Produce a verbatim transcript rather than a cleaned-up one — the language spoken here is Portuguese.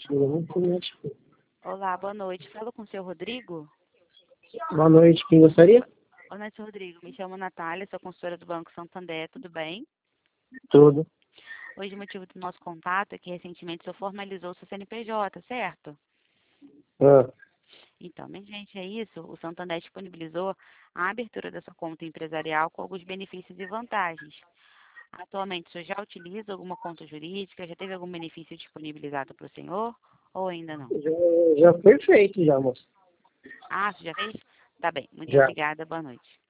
Olá, boa noite. Falo com o seu Rodrigo? Boa noite, quem gostaria? Boa noite, seu Rodrigo. Me chamo Natália, sou consultora do Banco Santander, tudo bem? Tudo. Hoje o motivo do nosso contato é que recentemente o senhor formalizou o seu C N P J, certo? Ah, Então, minha gente, é isso. O Santander disponibilizou a abertura da sua conta empresarial com alguns benefícios e vantagens. Atualmente, o senhor já utiliza alguma conta jurídica? Já teve algum benefício disponibilizado para o senhor? Ou ainda não? já, já foi feito já, moça. Ah, você já fez? Tá bem. Muito Já. obrigada. Boa noite.